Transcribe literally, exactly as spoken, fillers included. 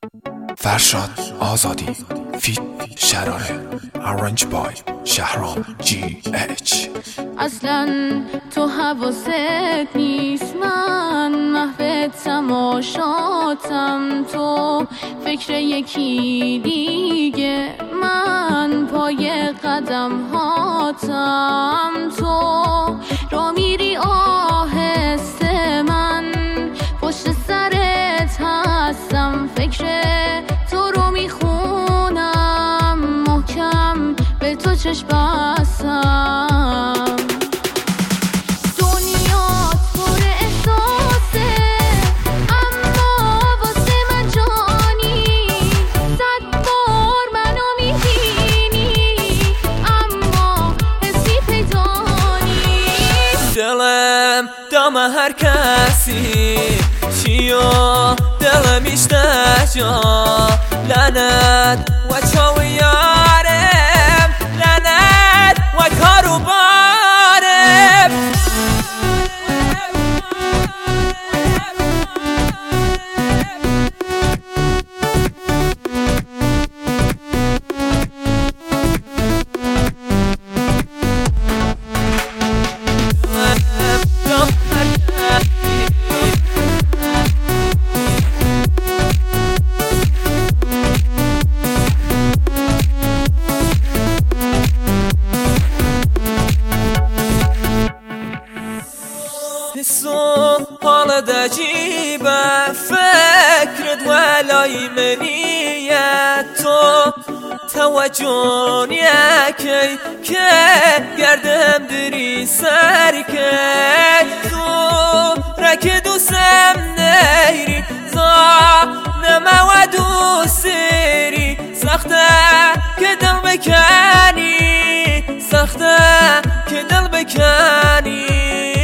فرشاد آزادی فیت شراره ارنج بای شهرام جی اچ. اصلا تو حواست نیست، من محو تماشاتم، تو فکر یکی دیگه، من پای قدم هاتم. تو را میری آهسته، من پشت سرت هستم، فکر تو رو میخونم محکم، به تو چشم بستم. دنیات پر احساسه اما واسه من جانی، صد بار منو میبینی اما حسی پیدا نیست. دلم دم هر کسی چیا دلم اشتجا، لعنت و چاو یارم، لعنت و کارو بارم. حسو حالت عجیبه، فکرت ولای منیه، تو توجه نیکی که گردم دری سرکی، تو رک دوستم نیری زانمه و دوستری، سخته که دل بکنی، سخته که دل بکنی.